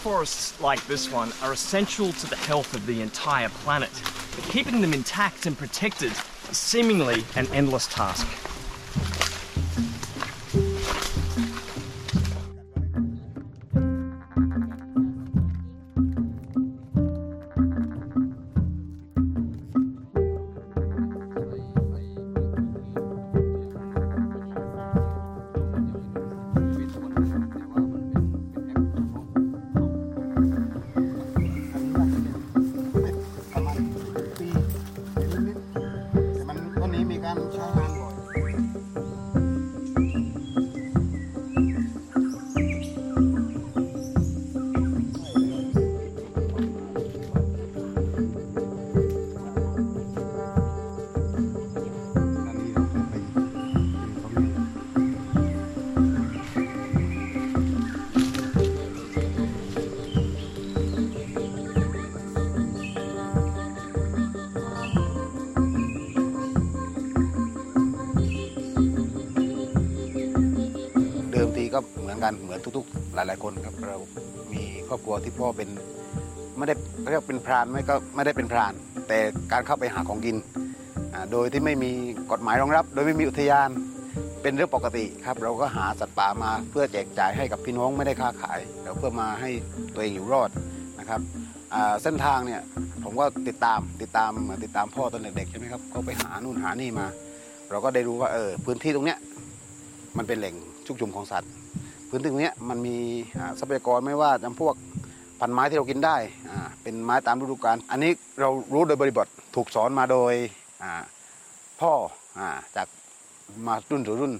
Rainforests like this one are essential to the health of the entire planet, but keeping them intact and protected is seemingly an endless task. เหมือนกันเหมือนทุกๆหลายๆคนครับเรามีครอบครัวที่พ่อเป็นไม่ได้เรียกเป็นพรานไม่ก็ไม่ได้เป็นพรานแต่การเข้าไปหาของกินโดยที่ไม่มีกฎหมายรองรับโดยไม่มีอุทยานเป็นเรื่องปกติครับเราก็หาสัตว์ป่ามาเพื่อแจกจ่ายให้กับพี่น้องไม่ได้ค้าขายเราเพื่อมาให้ตัวเองอยู่รอดนะครับเส้นทางเนี่ยผมก็ติดตามพ่อตอนเด็กๆใช่ไหมครับเขาไปหานู่นหานี่มาเราก็ได้รู้ว่าพื้นที่ตรงเนี้ยมันเป็นแหล่งชุกชุมของสัตว์พื้นที่ตรงนี้มันมีทรัพยากรไม่ว่าจำพวกพันไม้ที่เรากินได้เป็นไม้ตามฤดูกาลอันนี้เรารู้โดยบริบทถูกสอนมาโดยพ่อจากมารุ่นสู่รุ่น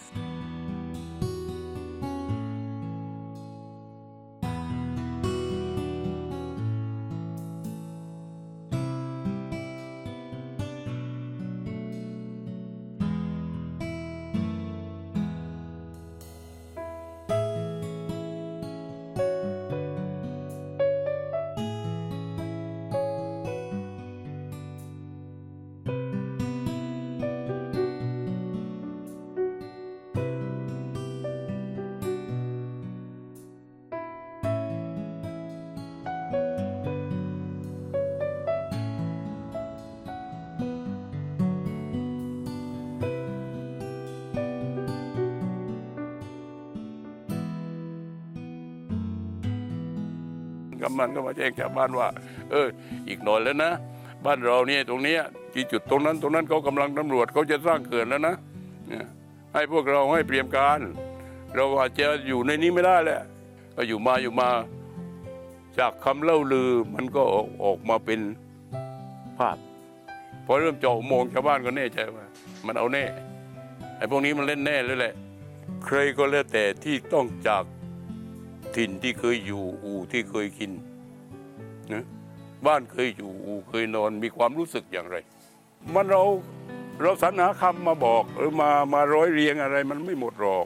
กำนันก็มาแจ้งชาวบ้านว่าอีกหน่อยแล้วนะบ้านเราเนี่ยตรงนี้ที่จุดตรงนั้นเขากำลังตำรวจเขาจะสร้างเขื่อนแล้วนะให้พวกเราให้เตรียมการเราอาจจะอยู่ในนี้ไม่ได้แหละก็อยู่มาจากคำเล่าลือมันก็ออกมาเป็นภาพพอเริ่มเจาะอุโมงค์ชาวบ้านก็แน่ใจว่ามันเอาแน่ไอ้พวกนี้มันเล่นแน่เลยแหละใครก็แล้วแต่ที่ต้องจากถิ่นที่เคยอยู่อู่ที่เคยกินนะบ้านเคยอยู่อู่เคยนอนมีความรู้สึกอย่างไรมันเราสรรหาคำมาบอกหรือมาร้อยเรียงอะไรมันไม่หมดหรอก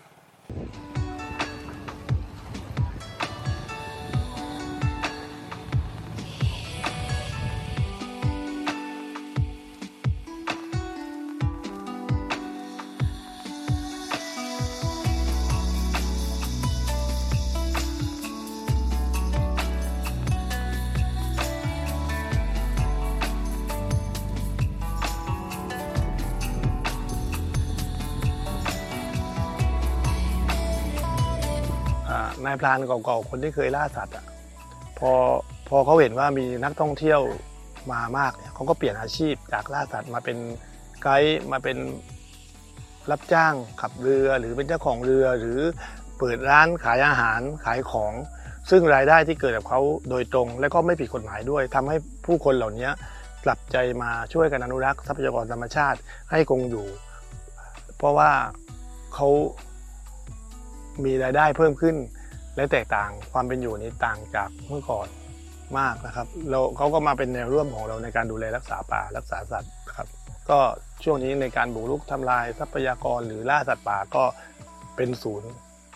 นายพรานเก่าๆคนที่เคยล่าสัตว์พอเขาเห็นว่ามีนักท่องเที่ยวมามากเนี่ยเขาก็เปลี่ยนอาชีพจากล่าสัตว์มาเป็นไกด์มาเป็นรับจ้างขับเรือหรือเป็นเจ้าของเรือหรือเปิดร้านขายอาหารขายของซึ่งรายได้ที่เกิดกับเขาโดยตรงและก็ไม่ผิดกฎหมายด้วยทำให้ผู้คนเหล่านี้กลับใจมาช่วยกันอนุรักษ์ทรัพยากรธรรมชาติให้คงอยู่เพราะว่าเขามีรายได้เพิ่มขึ้นและแตกต่างความเป็นอยู่นี้ต่างจากเมื่อก่อนมากนะครับเขาก็มาเป็นแนวร่วมของเราในการดูแลรักษาป่ารักษาสัตว์ครับก็ช่วงนี้ในการบุกรุกทำลายทรัพยากรหรือล่าสัตว์ป่าก็เป็นศูนย์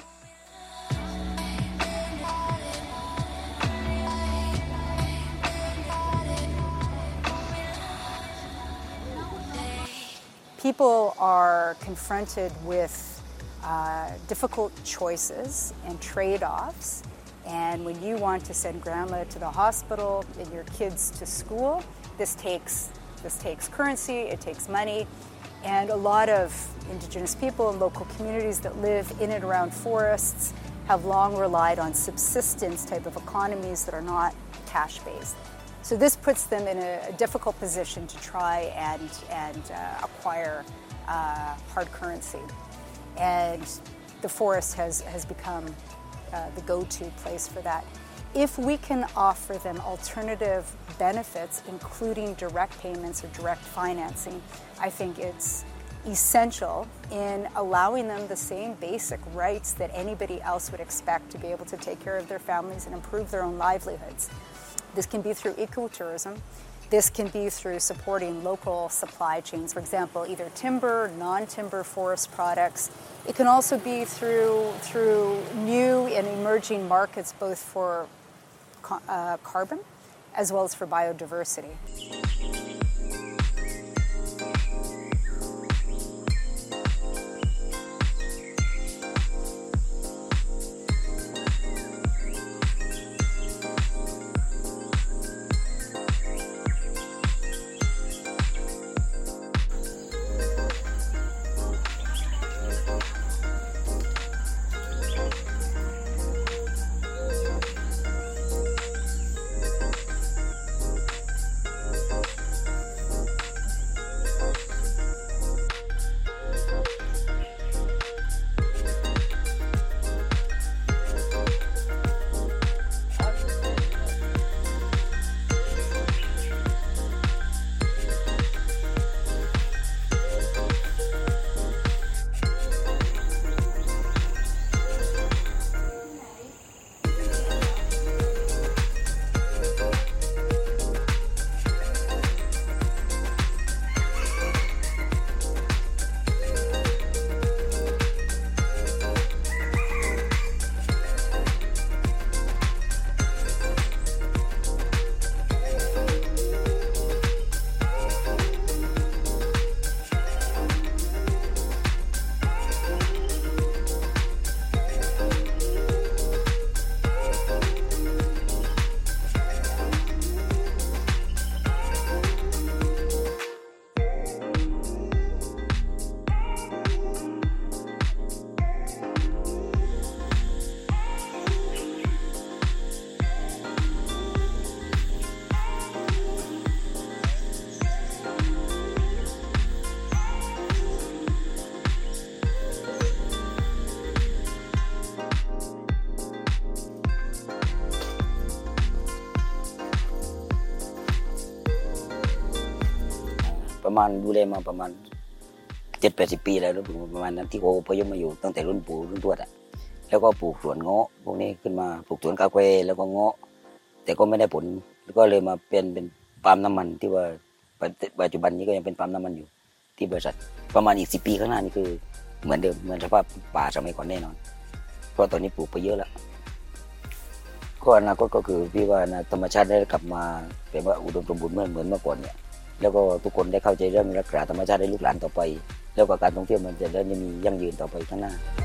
People are confronted with difficult choices and trade-offs, And when you want to send grandma to the hospital and your kids to school, this takes currency, it takes money. And a lot of Indigenous people and local communities that live in and around forests have long relied on subsistence type of economies that are not cash-based. So this puts them in a difficult position to try and acquire hard currency. And the forest has become the go-to place for that. If we can offer them alternative benefits, including direct payments or direct financing, I think it's essential in allowing them the same basic rights that anybody else would expect to be able to take care of their families and improve their own livelihoods. This can be through ecotourism. This can be through supporting local supply chains, for example, either timber, non-timber forest products. It can also be through new and emerging markets, both for carbon as well as for biodiversity. ประมาณดูแลมาประมาณ 7-80 ปีแล้วประมาณนั้นที่เขาอพยพมาอยู่ตั้งแต่รุ่นปู่รุ่นทวดอ่ะแล้วก็ปลูกสวนเงาะพวกนี้ขึ้นมาปลูกสวนกาแฟแล้วก็เงาะแต่ก็ไม่ได้ผลก็เลยมาเป็นปาล์มน้ำมันที่ว่าปัจจุบันนี้ก็ยังเป็นปาล์มน้ำมันอยู่ที่บริษัทประมาณอีก10 ปีข้างหน้านี่คือเหมือนเดิมเหมือนสภาพป่าสมัยก่อนแน่นอนเพราะตอนนี้ปลูกไปเยอะแล้วก็อนาคตก็คือพี่ว่าธรรมชาติได้กลับมาเป็นว่าอุดมสมบูรณ์เหมือนเมื่อก่อนเนี่ยแล้วก็ทุกคนได้เข้าใจเรื่องรักษาธรรมชาติได้ลูกหลานต่อไปแล้วก็การท่องเที่ยวมันจะได้มียั่งยืนต่อไปข้างหน้า